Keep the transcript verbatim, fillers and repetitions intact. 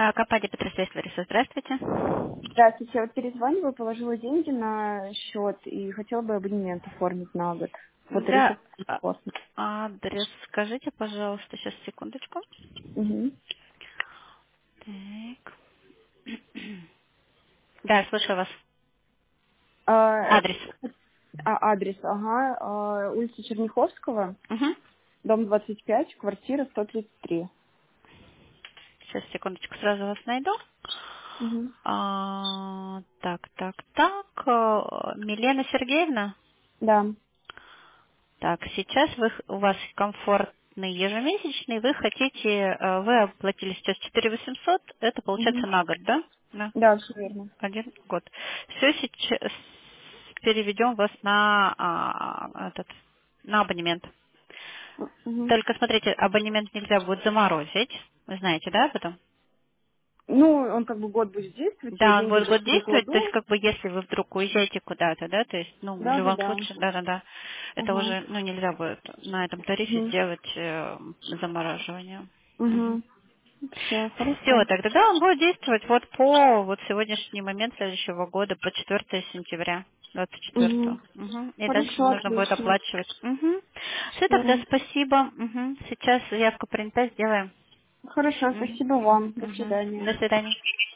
А, компания Петросвязь Лариса, здравствуйте. Здравствуйте, я вот перезваниваю, положила деньги на счет и хотела бы абонемент оформить на год. Вот Да, Риса а- Космос. адрес скажите, пожалуйста, сейчас секундочку. Угу. Так. Да, слушаю вас. А, Адрес. а, адрес, ага, а, улица Черняховского, Угу. дом двадцать пять, квартира сто тридцать три. Сейчас, секундочку, сразу вас найду. Угу. А, так, так, так. э, Милена Сергеевна. Да. Так, сейчас вы, х- у вас комфортный ежемесячный, вы хотите, э, вы оплатили сейчас четыре восемьсот, это получается Угу. на год, да? Да. Да, все верно. Один год. Все, сейчас переведем вас на а, этот на абонемент. Угу. Только смотрите, абонемент нельзя будет заморозить. Вы знаете, да, об этом? Ну, он как бы год будет действовать, я Да, он деньги будет сейчас год действовать, то есть перекладу. как бы если вы вдруг уезжаете куда-то, да, то есть, ну, в Да, да, любом да. случае, да-да-да, это Ага. уже, ну, нельзя будет на этом тарифе Угу. сделать э, замораживание. Угу. Все, Все, хорошо. тогда да, он будет действовать вот по вот сегодняшний момент следующего года, по четвёртое сентября двадцать Угу. четвёртого. Мгм. И дальше Хорошо, нужно будет отлично. оплачивать. Все, тогда Все. спасибо. Мгм. Сейчас заявка принята, сделаем. Хорошо, Мгм. спасибо вам. До Мгм. свидания. До свидания.